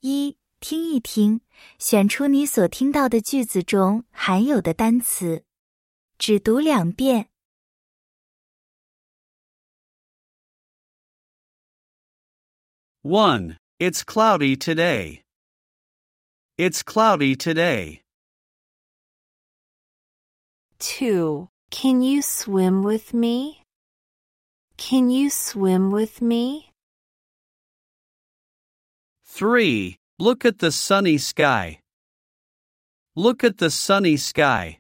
一、听一听，选出你所听到的句子中含有的单词。只读2遍。 1. It's cloudy today. It's cloudy today. 2. Can you swim with me? Can you swim with me? 3. Look at the sunny sky. Look at the sunny sky.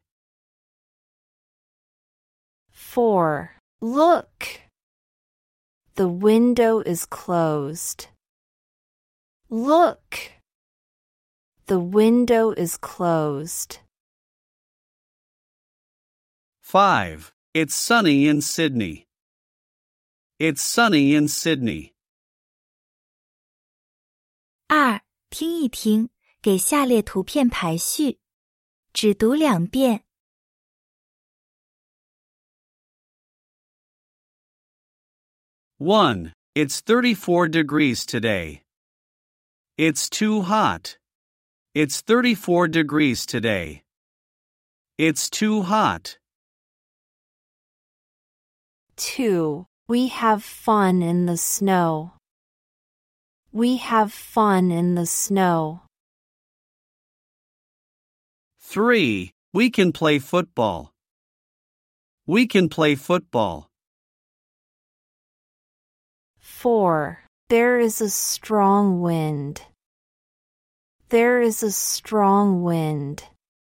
4. Look. The window is closed. Look. The window is closed. 5. It's sunny in Sydney. It's sunny in Sydney. 2. 听一听，给下列图片排序。只读2遍。 1. It's 34 degrees today. It's too hot. It's 34 degrees today. It's too hot. 2. We have fun in the snow. We have fun in the snow. 3. We can play football. We can play football. 4. There is a strong wind. There is a strong wind.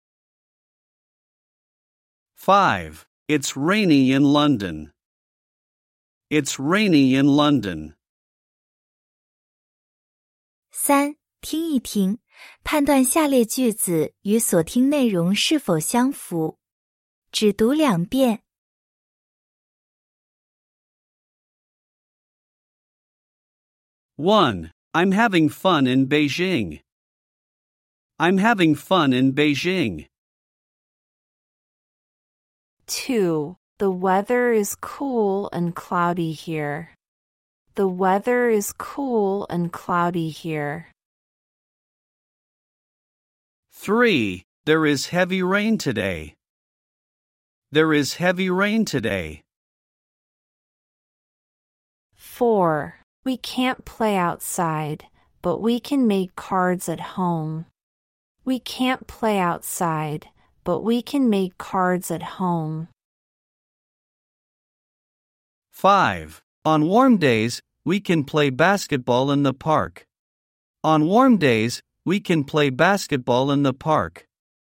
5. It's rainy in London. It's rainy in London. 3. 听一听，判断下列句子与所听内容是否相符。只读2遍。 1. I'm having fun in Beijing. I'm having fun in Beijing. 2. The weather is cool and cloudy here. The weather is cool and cloudy here. 3. There is heavy rain today. There is heavy rain today. 4. We can't play outside, but we can make cards at home. We can't play outside, but we can make cards at home. 5. On warm days, we can play basketball in the park. On warm days, we can play basketball in the park.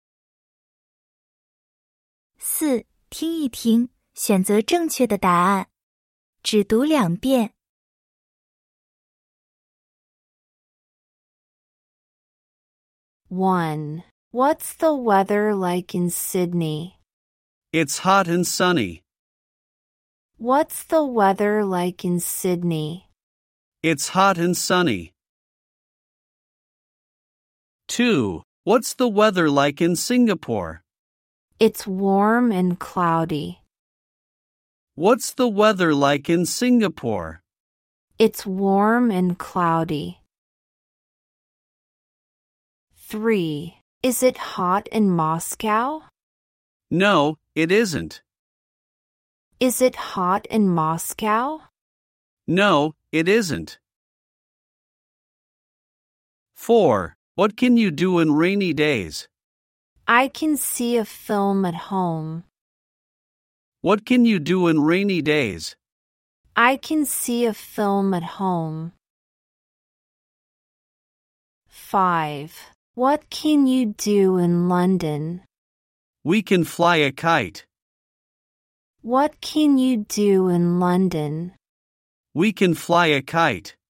4. 听一听，选择正确的答案。只读2遍。 1. What's the weather like in Sydney? It's hot and sunny. What's the weather like in Sydney? It's hot and sunny. 2. What's the weather like in Singapore? It's warm and cloudy. What's the weather like in Singapore? It's warm and cloudy. 3. Is it hot in Moscow? No, it isn't. Is it hot in Moscow? No, it isn't. 4. What can you do in rainy days? I can see a film at home. What can you do in rainy days? I can see a film at home. 5. What can you do in London? We can fly a kite. What can you do in London? We can fly a kite.